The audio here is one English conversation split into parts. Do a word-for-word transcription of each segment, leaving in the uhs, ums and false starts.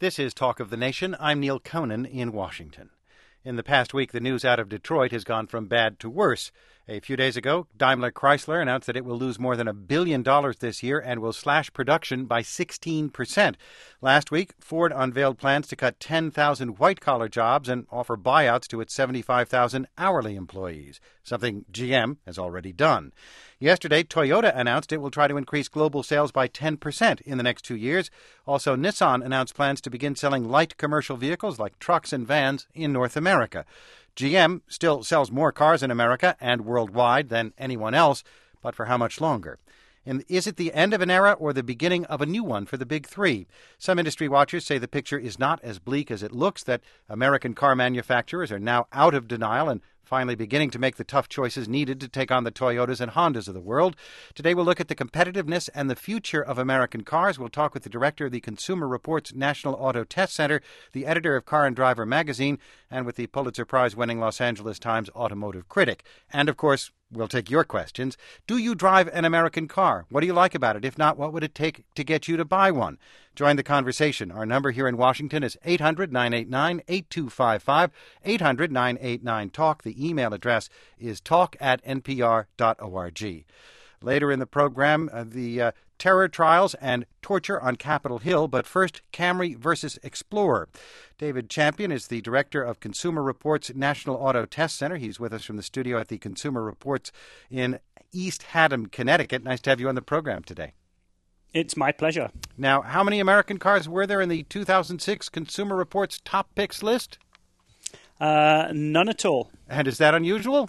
This is Talk of the Nation. I'm Neil Conan in Washington. In the past week, the news out of Detroit has gone from bad to worse. A few days ago, Daimler Chrysler announced that it will lose more than a billion dollars this year and will slash production by sixteen percent. Last week, Ford unveiled plans to cut ten thousand white-collar jobs and offer buyouts to its seventy-five thousand hourly employees, something G M has already done. Yesterday, Toyota announced it will try to increase global sales by ten percent in the next two years. Also, Nissan announced plans to begin selling light commercial vehicles like trucks and vans in North America. G M still sells more cars in America and worldwide than anyone else, but for how much longer? And is it the end of an era or the beginning of a new one for the big three? Some industry watchers say the picture is not as bleak as it looks, that American car manufacturers are now out of denial and finally beginning to make the tough choices needed to take on the Toyotas and Hondas of the world. Today we'll look at the competitiveness and the future of American cars. We'll talk with the director of the Consumer Reports National Auto Test Center, the editor of Car and Driver magazine, and with the Pulitzer Prize-winning Los Angeles Times automotive critic. And, of course, we'll take your questions. Do you drive an American car? What do you like about it? If not, what would it take to get you to buy one? Join the conversation. Our number here in Washington is eight hundred, nine eight nine, eight two five five, eight hundred, nine eight nine, talk. The email address is talk at n p r dot org. Later in the program, uh, the uh, terror trials and torture on Capitol Hill. But first, Camry versus Explorer. David Champion is the director of Consumer Reports National Auto Test Center. He's with us from the studio at the Consumer Reports in East Haddam, Connecticut. Nice to have you on the program today. It's my pleasure. Now, how many American cars were there in the two thousand six Consumer Reports top picks list? Uh, none at all. And is that unusual?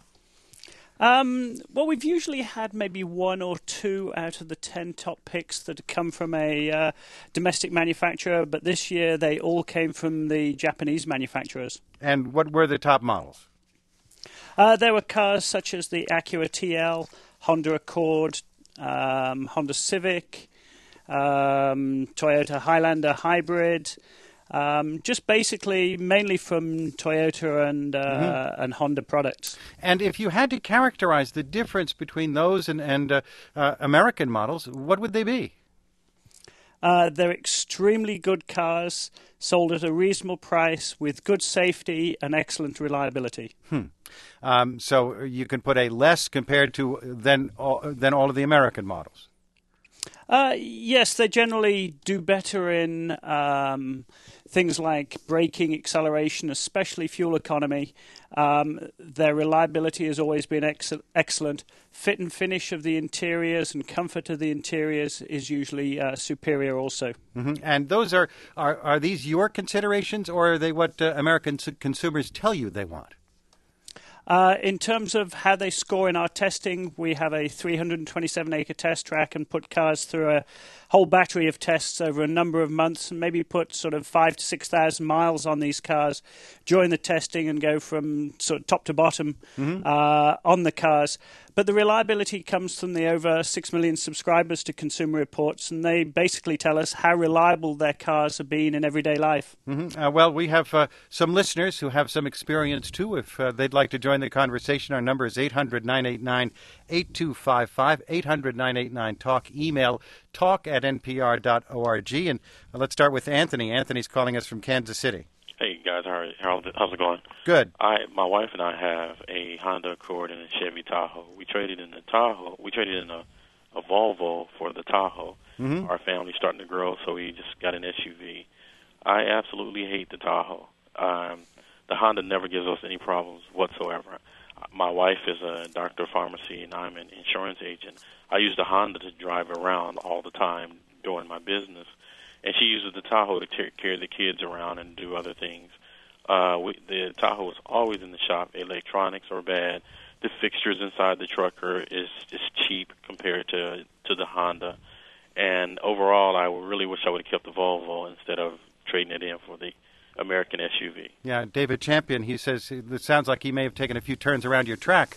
Um, well, we've usually had maybe one or two out of the ten top picks that come from a uh, domestic manufacturer, but this year they all came from the Japanese manufacturers. And what were the top models? Uh, there were cars such as the Acura T L, Honda Accord, um, Honda Civic, um, Toyota Highlander Hybrid, um, just basically mainly from Toyota and uh, mm-hmm. and Honda products. And if you had to characterize the difference between those and, and uh, uh, American models, what would they be? Uh, they're extremely good cars, sold at a reasonable price with good safety and excellent reliability. Hmm. Um, so you can put a less compared to than all, than all of the American models. Uh, yes, they generally do better in um, things like braking, acceleration, especially fuel economy. Um, their reliability has always been ex- excellent. Fit and finish of the interiors and comfort of the interiors is usually uh, superior also. Mm-hmm. And those are, are, are these your considerations, or are they what uh, American consumers tell you they want? Uh, in terms of how they score in our testing, we have a three hundred twenty-seven acre test track and put cars through a whole battery of tests over a number of months, and maybe put sort of five to six thousand miles on these cars during the testing and go from sort of top to bottom mm-hmm. uh, on the cars. But the reliability comes from the over six million subscribers to Consumer Reports, and they basically tell us how reliable their cars have been in everyday life. Mm-hmm. Uh, well, we have uh, some listeners who have some experience, too. If uh, they'd like to join the conversation, our number is eight hundred, nine eight nine, eight two five five, eight hundred, nine eight nine, talk. Email talk at n p r dot org. And uh, let's start with Anthony. Anthony's calling us from Kansas City. Hey guys, how are, how's it going? Good. I, my wife and I have a Honda Accord and a Chevy Tahoe. We traded in the Tahoe. We traded in a, a Volvo for the Tahoe. Mm-hmm. Our family's starting to grow, so we just got an S U V. I absolutely hate the Tahoe. Um, the Honda never gives us any problems whatsoever. My wife is a doctor of pharmacy, and I'm an insurance agent. I use the Honda to drive around all the time doing my business. And she uses the Tahoe to t- carry the kids around and do other things. Uh, we, the Tahoe is always in the shop. Electronics are bad. The fixtures inside the truck are is, is cheap compared to to the Honda. And overall, I really wish I would have kept the Volvo instead of trading it in for the American S U V. Yeah, David Champion, he says it sounds like he may have taken a few turns around your track.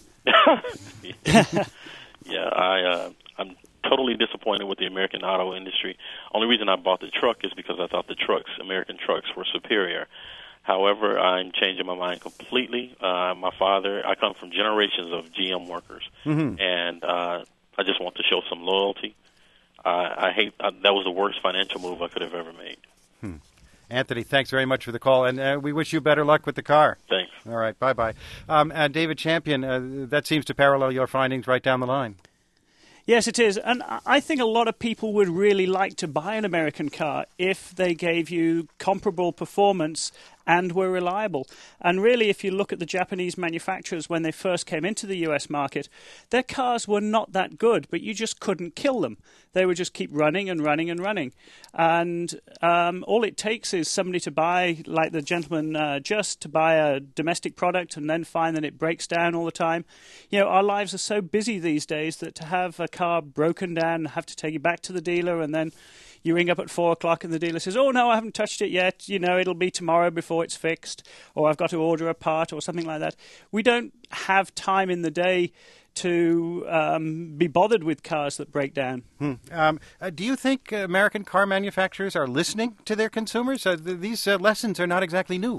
yeah, I, uh, I'm totally disappointed with the American auto industry. Only reason I bought the truck is because I thought the trucks, American trucks, were superior. However, I'm changing my mind completely. Uh, my father, I come from generations of G M workers, mm-hmm. and uh, I just want to show some loyalty. Uh, I hate uh, that was the worst financial move I could have ever made. Hmm. Anthony, thanks very much for the call, and uh, we wish you better luck with the car. Thanks. All right, bye-bye. Um, uh, David Champion, uh, that seems to parallel your findings right down the line. Yes, it is. And I think a lot of people would really like to buy an American car if they gave you comparable performance and were reliable. And really, if you look at the Japanese manufacturers when they first came into the U S market, their cars were not that good, but you just couldn't kill them. They would just keep running and running and running. And um, all it takes is somebody to buy, like the gentleman uh, just, to buy a domestic product and then find that it breaks down all the time. You know, our lives are so busy these days that to have a car broken down, have to take it back to the dealer, and then you ring up at four o'clock and the dealer says, oh, no, I haven't touched it yet. You know, it'll be tomorrow before it's fixed, or I've got to order a part or something like that. We don't have time in the day to um, be bothered with cars that break down. Hmm. Um, uh, do you think American car manufacturers are listening to their consumers? Uh, th- these uh, lessons are not exactly new.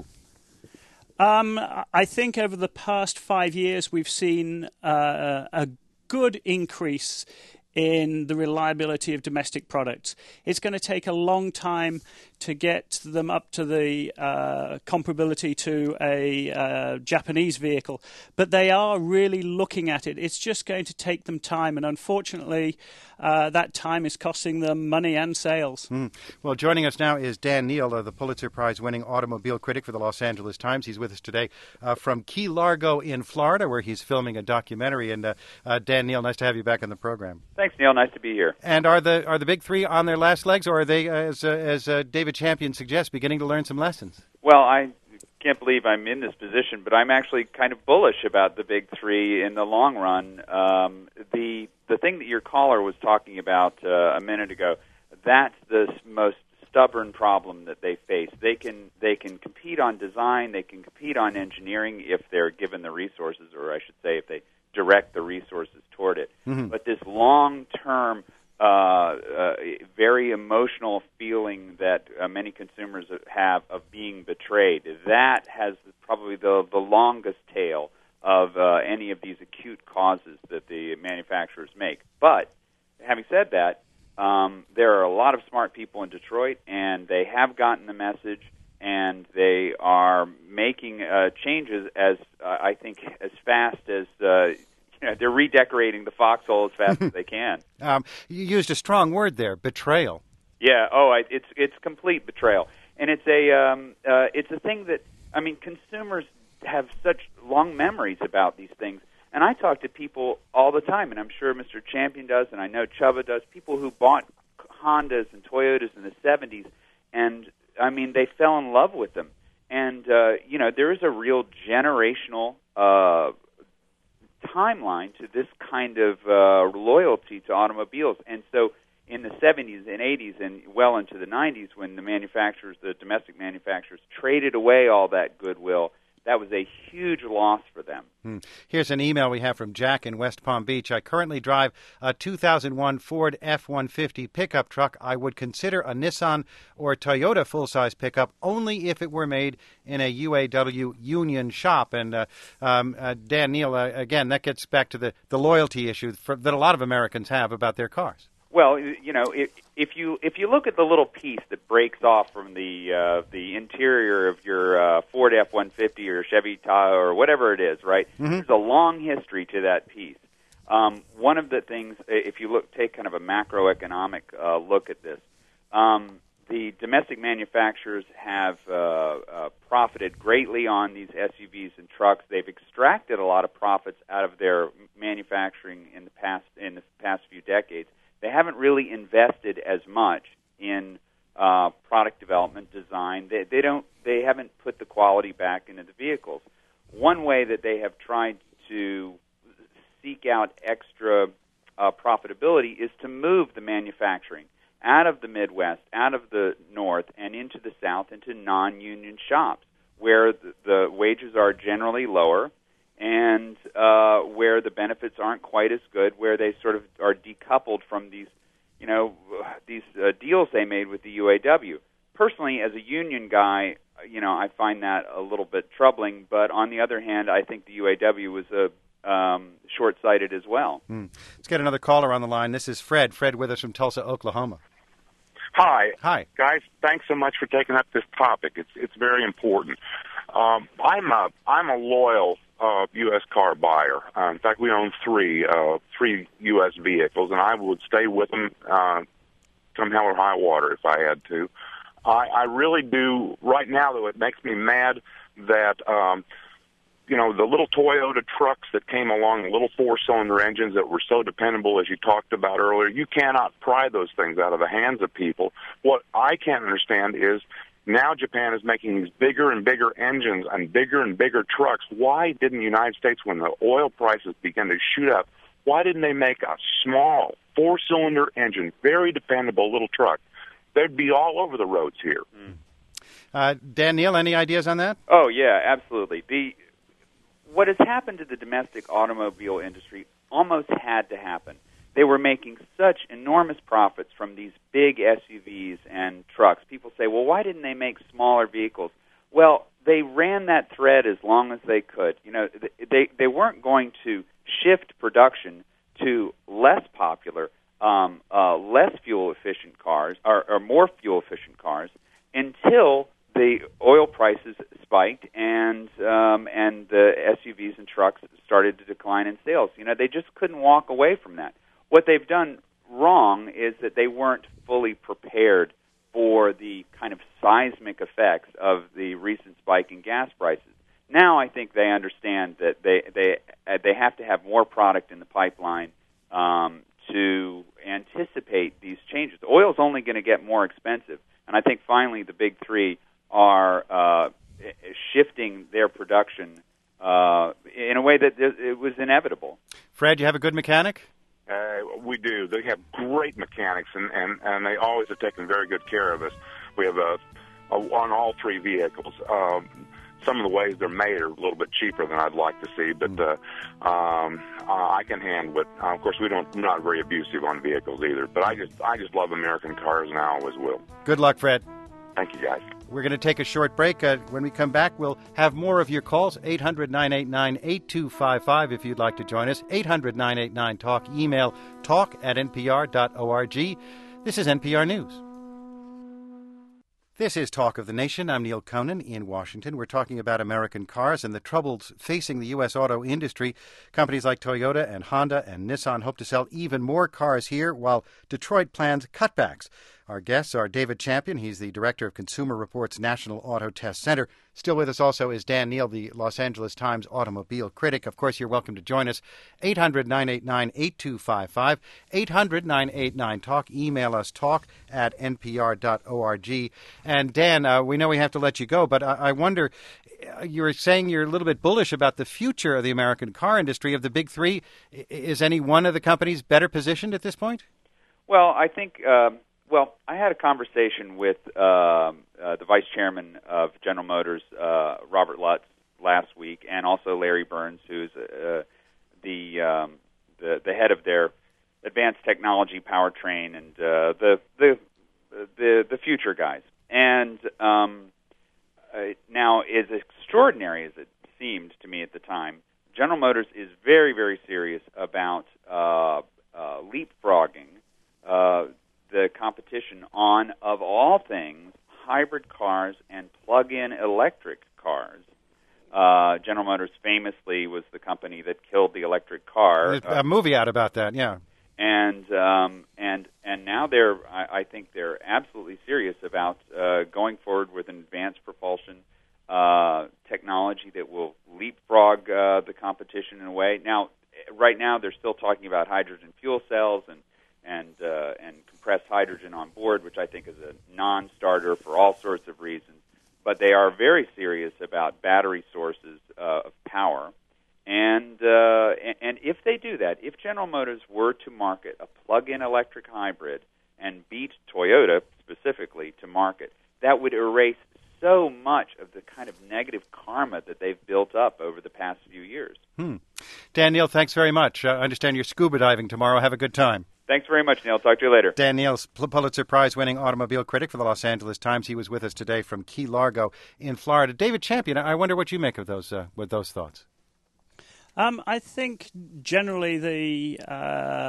Um, I think over the past five years we've seen uh, a good increase in the reliability of domestic products. It's going to take a long time to get them up to the uh, comparability to a uh, Japanese vehicle, but they are really looking at it. It's just going to take them time, and unfortunately, uh, that time is costing them money and sales. Mm. Well, joining us now is Dan Neal, uh, the Pulitzer Prize-winning automobile critic for the Los Angeles Times. He's with us today uh, from Key Largo in Florida, where he's filming a documentary. And uh, uh, Dan Neal, nice to have you back on the program. Thanks, Neil. Nice to be here. And are the are the big three on their last legs, or are they, uh, as uh, as uh, David Champion suggests, beginning to learn some lessons? Well, I can't believe I'm in this position, but I'm actually kind of bullish about the big three in the long run. Um, the the thing that your caller was talking about uh, a minute ago, that's the most stubborn problem that they face. They can they can compete on design, they can compete on engineering if they're given the resources, or I should say if they direct the resources toward it. Mm-hmm. But this long-term, uh, uh, very emotional feeling that uh, many consumers have of being betrayed, that has probably the, the longest tail of uh, any of these acute causes that the manufacturers make. But having said that, um, there are a lot of smart people in Detroit, and they have gotten the message, and they are making uh, changes as uh, I think as fast as uh, you know, they're redecorating the foxhole as fast as they can. Um, you used a strong word there, betrayal. Yeah. Oh, I, it's it's complete betrayal, and it's a um, uh, it's a thing that I mean consumers have such long memories about these things. And I talk to people all the time, and I'm sure Mister Champion does, and I know Chubba does, people who bought Hondas and Toyotas in the seventies, and I mean, they fell in love with them. And, uh, you know, there is a real generational uh, timeline to this kind of uh, loyalty to automobiles. And so in the seventies and eighties and well into the nineties, when the manufacturers, the domestic manufacturers, traded away all that goodwill, that was a huge loss for them. Hmm. Here's an email we have from Jack in West Palm Beach. I currently drive a two thousand one Ford F one fifty pickup truck. I would consider a Nissan or a Toyota full-size pickup only if it were made in a U A W union shop. And uh, um, uh, Dan Neal, uh, again, that gets back to the, the loyalty issue for, that a lot of Americans have about their cars. Well, you know, if, if you if you look at the little piece that breaks off from the uh, the interior of your uh, Ford F one fifty or Chevy Tahoe or whatever it is, right? Mm-hmm. There's a long history to that piece. Um, one of the things, if you look, take kind of a macroeconomic uh, look at this, um, the domestic manufacturers have uh, uh, profited greatly on these S U Vs and trucks. They've extracted a lot of profits out of their manufacturing in the past in the past few decades. They haven't really invested as much in uh, product development, design. They, they don't. They haven't put the quality back into the vehicles. One way that they have tried to seek out extra uh, profitability is to move the manufacturing out of the Midwest, out of the North, and into the South, into non-union shops, where the, the wages are generally lower, and uh, where the benefits aren't quite as good, where they sort of are decoupled from these, you know, these uh, deals they made with the U A W. Personally, as a union guy, you know, I find that a little bit troubling. But on the other hand, I think the U A W was a um, short-sighted as well. Mm. Let's get another caller on the line. This is Fred. Fred with us from Tulsa, Oklahoma. Hi. Hi. Guys, thanks so much for taking up this topic. It's it's very important. Um, I'm a I'm a loyal uh, U S car buyer. Uh, in fact, we own three uh, three U S vehicles, and I would stay with them uh, come hell or high water if I had to. I, I really do. Right now, though, it makes me mad that um, you know, the little Toyota trucks that came along, the little four-cylinder engines that were so dependable, as you talked about earlier, you cannot pry those things out of the hands of people. What I can't understand is now Japan is making these bigger and bigger engines and bigger and bigger trucks. Why didn't the United States, when the oil prices began to shoot up, why didn't they make a small four-cylinder engine, very dependable little truck? They'd be all over the roads here. Mm. Uh, Dan Neal, any ideas on that? Oh, yeah, absolutely. The What has happened to the domestic automobile industry almost had to happen. They were making such enormous profits from these big S U Vs and trucks. People say, well, why didn't they make smaller vehicles? Well, they ran that thread as long as they could. You know, they they weren't going to shift production to less popular, um, uh, less fuel-efficient cars, or, or more fuel-efficient cars, until the oil prices spiked and um, and the S U Vs and trucks started to decline in sales. You know, they just couldn't walk away from that. What they've done wrong is that they weren't fully prepared for the kind of seismic effects of the recent spike in gas prices. Now I think they understand that they they uh, they have to have more product in the pipeline um, to anticipate these changes. Oil is only going to get more expensive, and I think finally the big three are uh, shifting their production uh, in a way that it was inevitable. Fred, you have a good mechanic? Uh, we do. They have great mechanics, and, and, and they always have taken very good care of us. We have a, a on all three vehicles. Um, some of the ways they're made are a little bit cheaper than I'd like to see, but uh, um, uh, I can handle it. Uh, of course, we don't we're not very abusive on vehicles either. But I just I just love American cars, and I always will. Good luck, Fred. Thank you, guys. We're going to take a short break. Uh, when we come back, we'll have more of your calls. eight hundred, nine eight nine, eight two five five if you'd like to join us. eight hundred, nine eight nine, talk. Email talk at n p r dot org. This is N P R News. This is Talk of the Nation. I'm Neil Conan in Washington. We're talking about American cars and the troubles facing the U S auto industry. Companies like Toyota and Honda and Nissan hope to sell even more cars here, while Detroit plans cutbacks. Our guests are David Champion. He's the director of Consumer Reports National Auto Test Center. Still with us also is Dan Neal, the Los Angeles Times automobile critic. Of course, you're welcome to join us. eight hundred, nine eight nine, eight two five five. eight hundred, nine eight nine, talk. Email us talk at n p r dot org. And Dan, uh, we know we have to let you go, but I, I wonder, you were saying you're a little bit bullish about the future of the American car industry. Of the big three, is any one of the companies better positioned at this point? Well, I think... Um Well, I had a conversation with uh, uh, the vice chairman of General Motors, uh, Robert Lutz, last week, and also Larry Burns, who's uh, the, um, the the head of their advanced technology powertrain and uh, the the the the future guys. And um, uh, now, as extraordinary as it seemed to me at the time, General Motors is very, very serious about uh, uh, leapfrogging Uh, the competition on, of all things, hybrid cars and plug-in electric cars. Uh, General Motors famously was the company that killed the electric car. There's a uh, movie out about that, yeah. And um, and and now they're, I, I think they're absolutely serious about uh, going forward with an advanced propulsion uh, technology that will leapfrog uh, the competition in a way. Now, right now, they're still talking about hydrogen fuel cells and and uh, and compressed hydrogen on board, which I think is a non-starter for all sorts of reasons. But they are very serious about battery sources uh, of power. And, uh, and and if they do that, if General Motors were to market a plug-in electric hybrid and beat Toyota specifically to market, that would erase so much of the kind of negative karma that they've built up over the past few years. Hmm. Dan Neal, thanks very much. Uh, I understand you're scuba diving tomorrow. Have a good time. Thanks very much, Neil. Talk to you later. Dan Neal, Pulitzer Prize-winning automobile critic for the Los Angeles Times. He was with us today from Key Largo in Florida. David Champion, I wonder what you make of those uh, with those thoughts. Um, I think generally the uh,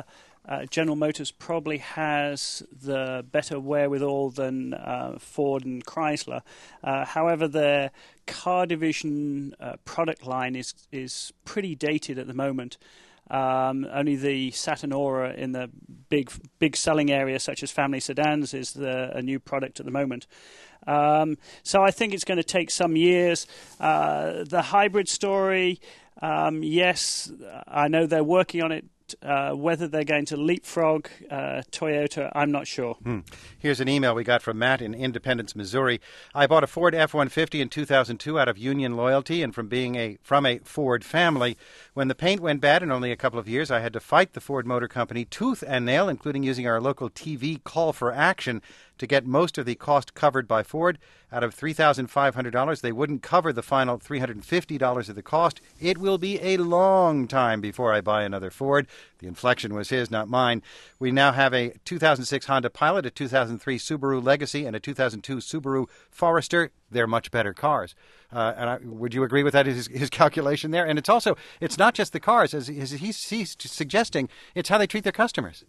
uh, General Motors probably has the better wherewithal than uh, Ford and Chrysler. Uh, however, their car division uh, product line is is pretty dated at the moment. Um, only the Saturn Aura in the big big selling area, such as family sedans, is the, a new product at the moment. Um, so I think it's going to take some years. Uh, the hybrid story, um, yes, I know they're working on it. Uh, whether they're going to leapfrog uh, Toyota, I'm not sure. Hmm. Here's an email we got from Matt in Independence, Missouri. I bought a Ford F one fifty in two thousand two out of Union loyalty and from being a from a Ford family. When the paint went bad in only a couple of years, I had to fight the Ford Motor Company tooth and nail, including using our local T V call for action to get most of the cost covered by Ford. Out of three thousand five hundred dollars, they wouldn't cover the final three hundred fifty dollars of the cost. It will be a long time before I buy another Ford. The inflection was his, not mine. We now have a two thousand six Honda Pilot, a two thousand three Subaru Legacy, and a two thousand two Subaru Forester. They're much better cars. Uh, and I, would you agree with that, his, his calculation there? And it's also, it's not just the cars, as, as he's, he's suggesting, it's how they treat their customers.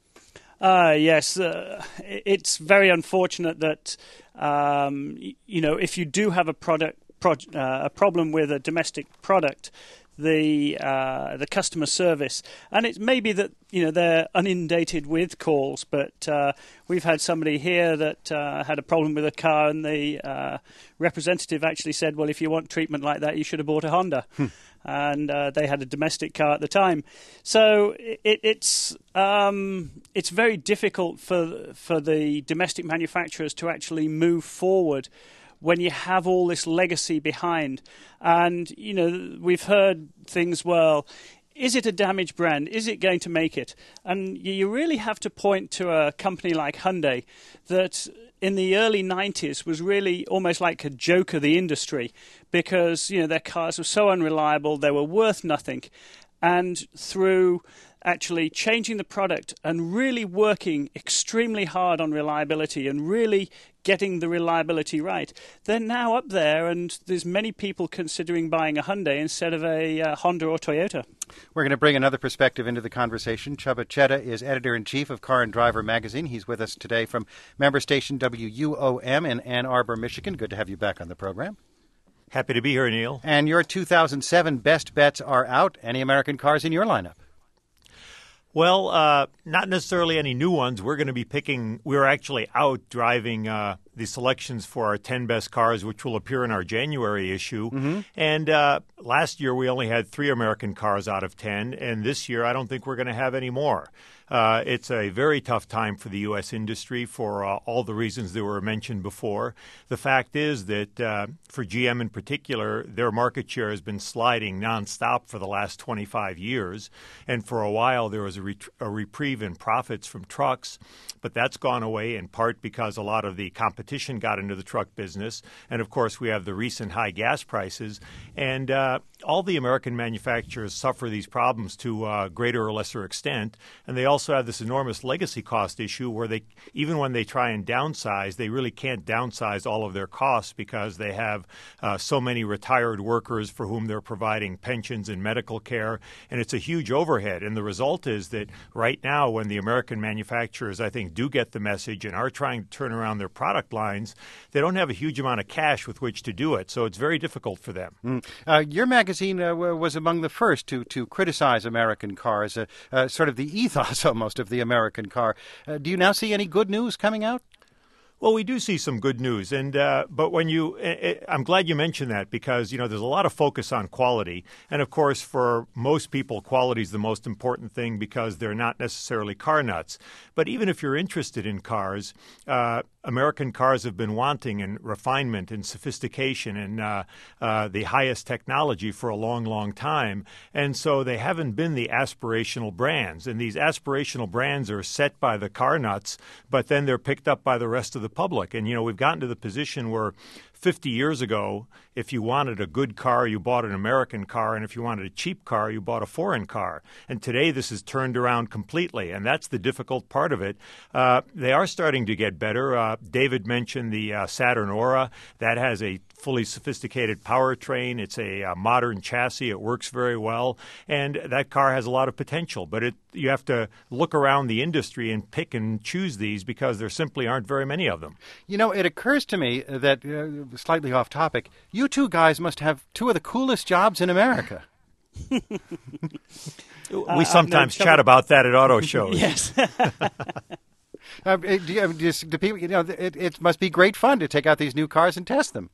Uh, yes, uh, it's very unfortunate that, um, you know, if you do have a product, pro- uh, a problem with a domestic product, the uh, the customer service, and it may be that, you know, they're inundated with calls, but uh, we've had somebody here that uh, had a problem with a car, and the uh, representative actually said, well, if you want treatment like that, you should have bought a Honda. Hmm. And uh, they had a domestic car at the time. So it, it's um, it's very difficult for for the domestic manufacturers to actually move forward when you have all this legacy behind. And, you know, we've heard things, well, is it a damaged brand? Is it going to make it? And you really have to point to a company like Hyundai that in the early nineties was really almost like a joke of the industry because, you know, their cars were so unreliable, they were worth nothing. And through actually changing the product and really working extremely hard on reliability and really getting the reliability right, they're now up there, and there's many people considering buying a Hyundai instead of a uh, Honda or Toyota. We're going to bring another perspective into the conversation. Csaba Cheta is editor-in-chief of Car and Driver magazine. He's with us today from member station W U O M in Ann Arbor, Michigan. Good to have you back on the program. Happy to be here, Neil. And your two thousand seven best bets are out. Any American cars in your lineup? Well, uh, not necessarily any new ones. We're going to be picking – we're actually out driving uh, the selections for our ten best cars, which will appear in our January issue. Mm-hmm. And uh, last year we only had three American cars out of ten, and this year I don't think we're going to have any more. Uh, it's a very tough time for the U S industry for uh, all the reasons that were mentioned before. The fact is that uh, for G M in particular, their market share has been sliding nonstop for the last twenty-five years. And for a while, there was a, ret- a reprieve in profits from trucks, but that's gone away in part because a lot of the competition got into the truck business. And, of course, we have the recent high gas prices. And uh, all the American manufacturers suffer these problems to a greater or lesser extent. And they also have this enormous legacy cost issue where they, even when they try and downsize, they really can't downsize all of their costs because they have uh, so many retired workers for whom they're providing pensions and medical care. And it's a huge overhead. And the result is that right now, when the American manufacturers, I think, do get the message and are trying to turn around their product lines, they don't have a huge amount of cash with which to do it. So it's very difficult for them. Mm. Uh, your magazine uh, was among the first to, to criticize American cars, uh, uh, sort of the ethos almost of the American car. Uh, do you now see any good news coming out? Well, we do see some good news, and uh, but when you, I'm glad you mentioned that because, you know, there's a lot of focus on quality, and of course, for most people, quality is the most important thing because they're not necessarily car nuts. But even if you're interested in cars, uh, American cars have been wanting in refinement and sophistication and uh, uh, the highest technology for a long, long time, and so they haven't been the aspirational brands. And these aspirational brands are set by the car nuts, but then they're picked up by the rest of the public. And, you know, we've gotten to the position where fifty years ago, if you wanted a good car, you bought an American car, and if you wanted a cheap car, you bought a foreign car. And today this is turned around completely, and that's the difficult part of it. Uh, they are starting to get better. Uh, David mentioned the uh, Saturn Aura. That has a fully sophisticated powertrain. It's a uh, modern chassis. It works very well, and that car has a lot of potential. But it you have to look around the industry and pick and choose these because there simply aren't very many of them. You know, it occurs to me that, uh, slightly off topic, you two guys must have two of the coolest jobs in America. We sometimes uh, no, chat about that at auto shows. Yes. uh, do, you, do people, you know, it, it must be great fun to take out these new cars and test them.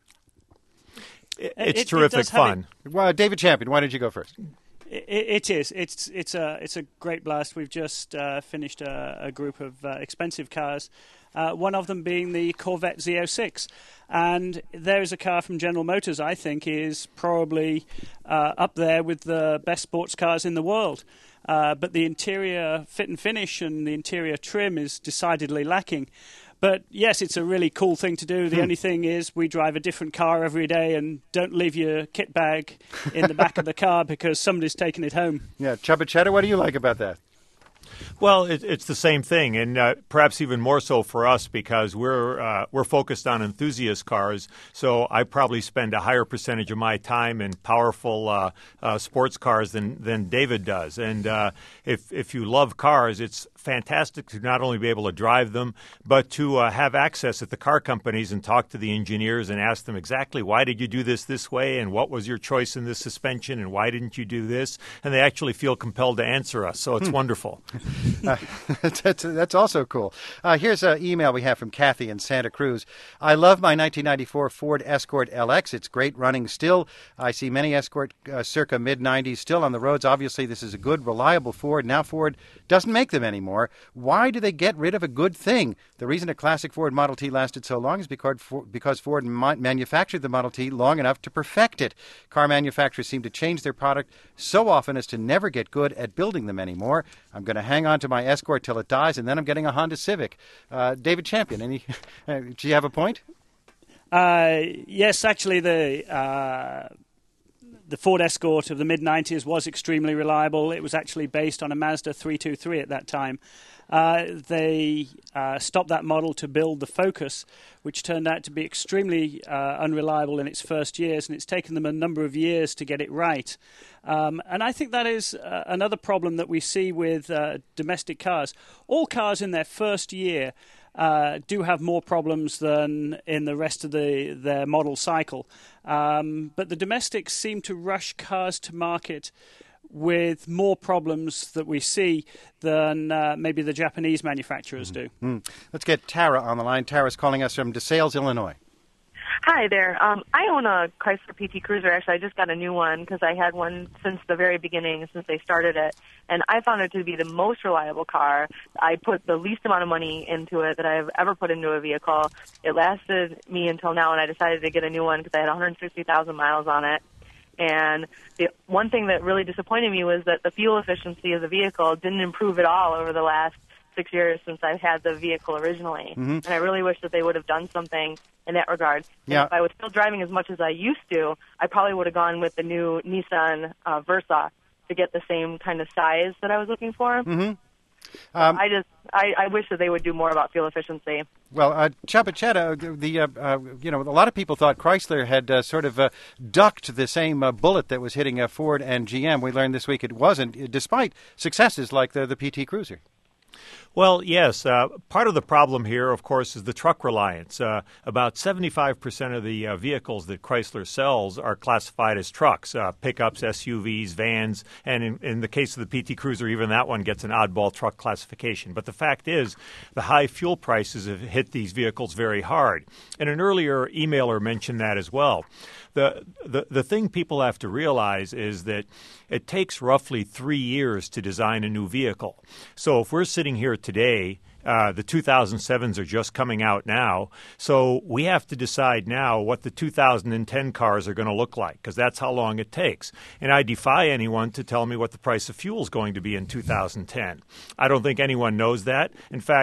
It, it's it, terrific it fun. It, well, David Champion, why don't you go first? It, it is. It's it's a it's a great blast. We've just uh, finished a, a group of uh, expensive cars. Uh, one of them being the Corvette Z oh six. And there is a car from General Motors I think is probably uh, up there with the best sports cars in the world. Uh, but the interior fit and finish and the interior trim is decidedly lacking. But yes, it's a really cool thing to do. The hmm. only thing is we drive a different car every day and don't leave your kit bag in the back of the car because somebody's taken it home. Yeah, Chubba Cheddar, what do you like about that? Well, it, it's the same thing, and uh, perhaps even more so for us because we're uh, we're focused on enthusiast cars. So I probably spend a higher percentage of my time in powerful uh, uh, sports cars than than David does. And uh, if if you love cars, it's fantastic to not only be able to drive them, but to uh, have access at the car companies and talk to the engineers and ask them exactly why did you do this this way and what was your choice in this suspension and why didn't you do this? And they actually feel compelled to answer us. So it's wonderful. Uh, that's, that's also cool. Uh, here's an email we have from Kathy in Santa Cruz. I love my nineteen ninety-four Ford Escort L X. It's great running still. I see many Escort uh, circa mid nineties still on the roads. Obviously, this is a good, reliable Ford. Now Ford doesn't make them anymore. Why do they get rid of a good thing? The reason a classic Ford Model T lasted so long is because, because Ford ma- manufactured the Model T long enough to perfect it. Car manufacturers seem to change their product so often as to never get good at building them anymore. I'm going to hang on to my Escort till it dies, and then I'm getting a Honda Civic. Uh, David Champion, any, uh, do you have a point? Uh, yes, actually, the uh, the Ford Escort of the mid nineties was extremely reliable. It was actually based on a Mazda three twenty-three at that time. Uh, they uh, stopped that model to build the Focus, which turned out to be extremely uh, unreliable in its first years, and it's taken them a number of years to get it right. Um, and I think that is uh, another problem that we see with uh, domestic cars. All cars in their first year uh, do have more problems than in the rest of the their model cycle. Um, but the domestics seem to rush cars to market with more problems that we see than uh, maybe the Japanese manufacturers do. Mm-hmm. Let's get Tara on the line. Tara's calling us from DeSales, Illinois. Hi there. Um, I own a Chrysler P T Cruiser. Actually, I just got a new one because I had one since the very beginning, since they started it. And I found it to be the most reliable car. I put the least amount of money into it that I've ever put into a vehicle. It lasted me until now, and I decided to get a new one because I had one hundred sixty thousand miles on it. And the one thing that really disappointed me was that the fuel efficiency of the vehicle didn't improve at all over the last six years since I've had the vehicle originally. Mm-hmm. And I really wish that they would have done something in that regard. Yeah. And if I was still driving as much as I used to, I probably would have gone with the new Nissan uh, Versa to get the same kind of size that I was looking for. Mm-hmm. Um, I just, I, I wish that they would do more about fuel efficiency. Well, uh, Chapachetta, the uh, uh, you know, a lot of people thought Chrysler had uh, sort of uh, ducked the same uh, bullet that was hitting uh, Ford and G M. We learned this week it wasn't, despite successes like the the P T Cruiser. Well, yes. Uh, part of the problem here, of course, is the truck reliance. Uh, about seventy-five percent of the uh, vehicles that Chrysler sells are classified as trucks, uh, pickups, S U Vs, vans, and in, in the case of the P T Cruiser, even that one gets an oddball truck classification. But the fact is, the high fuel prices have hit these vehicles very hard. And an earlier emailer mentioned that as well. The, the the thing people have to realize is that it takes roughly three years to design a new vehicle. So if we're sitting here today, uh, the two thousand sevens are just coming out now, so we have to decide now what the two thousand ten cars are going to look like, because that's how long it takes. And I defy anyone to tell me what the price of fuel is going to be in two thousand ten. I don't think anyone knows that. In fact,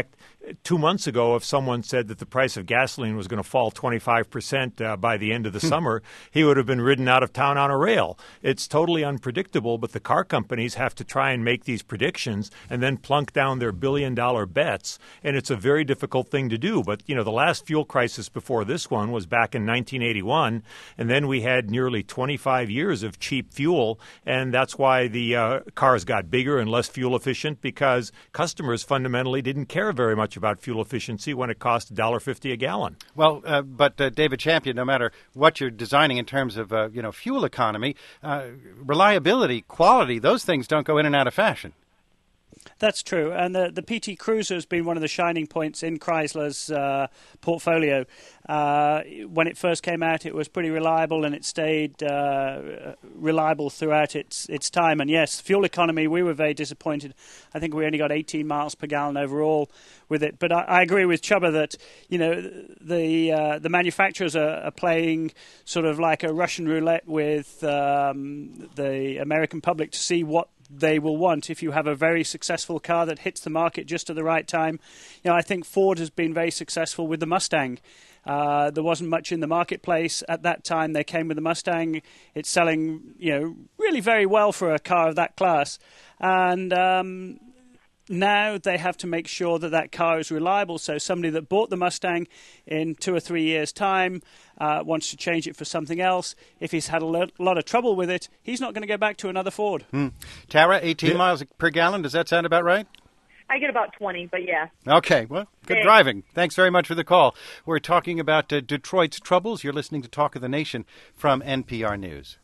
two months ago, if someone said that the price of gasoline was going to fall twenty-five percent uh, by the end of the summer, he would have been ridden out of town on a rail. It's totally unpredictable, but the car companies have to try and make these predictions and then plunk down their billion-dollar bets, and it's a very difficult thing to do. But, you know, the last fuel crisis before this one was back in nineteen eighty-one, and then we had nearly twenty-five years of cheap fuel, and that's why the uh, cars got bigger and less fuel efficient, because customers fundamentally didn't care very much about fuel efficiency when it cost one dollar fifty a gallon. Well, uh, but uh, David Champion, no matter what you're designing in terms of uh, you know fuel economy, uh, reliability, quality, those things don't go in and out of fashion. That's true, and the, the P T Cruiser has been one of the shining points in Chrysler's uh, portfolio. Uh, when it first came out, it was pretty reliable, and it stayed uh, reliable throughout its its time. And yes, fuel economy, we were very disappointed. I think we only got eighteen miles per gallon overall with it. But I, I agree with Chubba that, you know, the uh, the manufacturers are, are playing sort of like a Russian roulette with um, the American public to see what they will want. If you have a very successful car that hits the market just at the right time, you know, I think Ford has been very successful with the Mustang. Uh, there wasn't much in the marketplace at that time. They came with the Mustang. It's selling, you know, really very well for a car of that class. And um, now they have to make sure that that car is reliable. So somebody that bought the Mustang in two or three years' time uh, wants to change it for something else. If he's had a lo- lot of trouble with it, he's not going to go back to another Ford. Hmm. Tara, eighteen yeah. miles per gallon, does that sound about right? I get about twenty, but yeah. Okay, well, good Thanks. driving. Thanks very much for the call. We're talking about uh, Detroit's troubles. You're listening to Talk of the Nation from N P R News.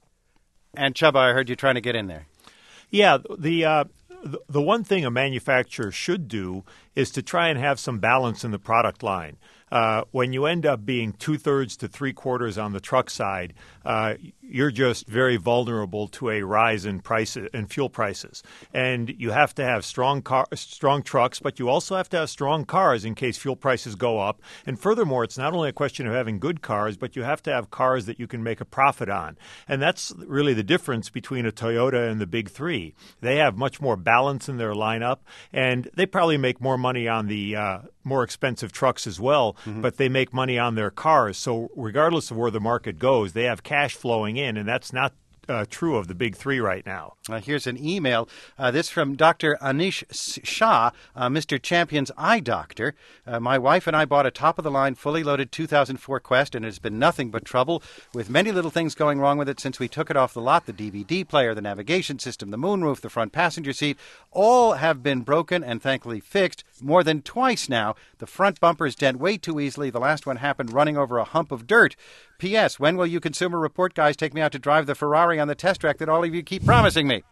And Chubba, I heard you trying to get in there. Yeah, the uh, the, the one thing a manufacturer should do is to try and have some balance in the product line. Uh, when you end up being two-thirds to three-quarters on the truck side, uh, you're just very vulnerable to a rise in prices in fuel prices. And you have to have strong car, strong trucks, but you also have to have strong cars in case fuel prices go up. And furthermore, it's not only a question of having good cars, but you have to have cars that you can make a profit on. And that's really the difference between a Toyota and the big three. They have much more balance in their lineup, and they probably make more money on the uh, more expensive trucks as well, mm-hmm. but they make money on their cars. So regardless of where the market goes, they have cash flowing in, and that's not Uh, true of the big three right now. Uh, here's an email. Uh, this from Doctor Anish Shah, uh, Mister Champion's eye doctor. Uh, my wife and I bought a top-of-the-line, fully loaded two thousand four Quest, and it has been nothing but trouble, with many little things going wrong with it since we took it off the lot. The D V D player, the navigation system, the moonroof, the front passenger seat, all have been broken and thankfully fixed more than twice now. The front bumpers dent way too easily. The last one happened running over a hump of dirt. P S. When will you Consumer Report guys take me out to drive the Ferrari on the test track that all of you keep promising me?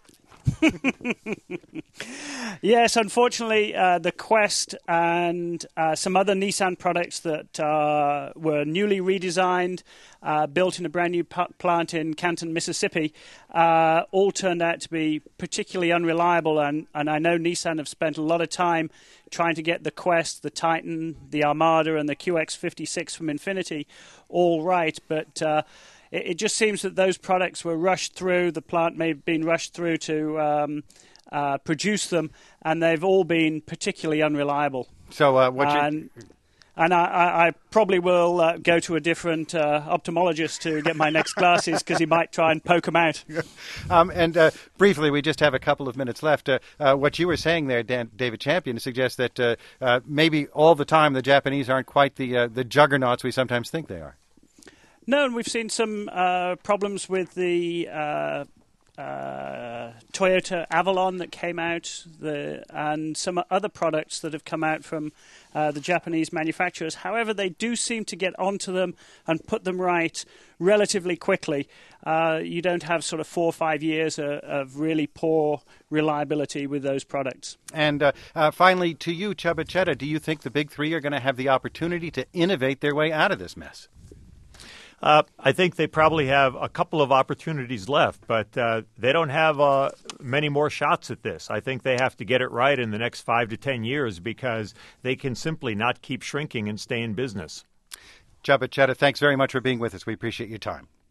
Yes, unfortunately, uh, the Quest and uh, some other Nissan products that uh, were newly redesigned, uh, built in a brand new p- plant in Canton, Mississippi, uh, all turned out to be particularly unreliable. And, and I know Nissan have spent a lot of time trying to get the Quest, the Titan, the Armada, and the Q X fifty-six from Infiniti all right, but uh, it, it just seems that those products were rushed through. The plant may have been rushed through to um, uh, produce them, and they've all been particularly unreliable. So uh, what and, you... And I, I, I probably will uh, go to a different uh, ophthalmologist to get my next glasses, because he might try and poke them out. um, and uh, briefly, we just have a couple of minutes left. Uh, uh, what you were saying there, Dan, David Champion, suggests that uh, uh, maybe all the time the Japanese aren't quite the uh, the juggernauts we sometimes think they are. No, and we've seen some uh, problems with the uh, uh, Toyota Avalon that came out, the, and some other products that have come out from uh, the Japanese manufacturers. However, they do seem to get onto them and put them right relatively quickly. Uh, you don't have sort of four or five years of, of really poor reliability with those products. And uh, uh, finally, to you, Chubba Chetta, do you think the big three are going to have the opportunity to innovate their way out of this mess? Uh, I think they probably have a couple of opportunities left, but uh, they don't have uh, many more shots at this. I think they have to get it right in the next five to ten years, because they can simply not keep shrinking and stay in business. Chubba Chetta, thanks very much for being with us. We appreciate your time.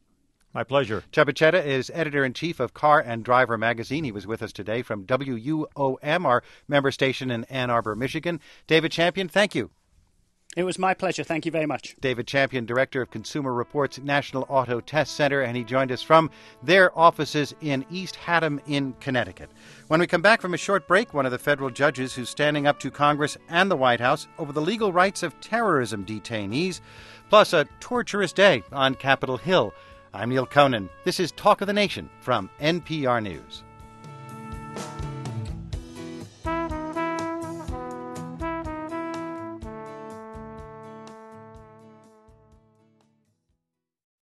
My pleasure. Chubba Chetta is editor-in-chief of Car and Driver magazine. He was with us today from W U O M, our member station in Ann Arbor, Michigan. David Champion, thank you. It was my pleasure. Thank you very much. David Champion, Director of Consumer Reports National Auto Test Center, and he joined us from their offices in East Haddam in Connecticut. When we come back from a short break, one of the federal judges who's standing up to Congress and the White House over the legal rights of terrorism detainees, plus a torturous day on Capitol Hill. I'm Neil Conan. This is Talk of the Nation from N P R News.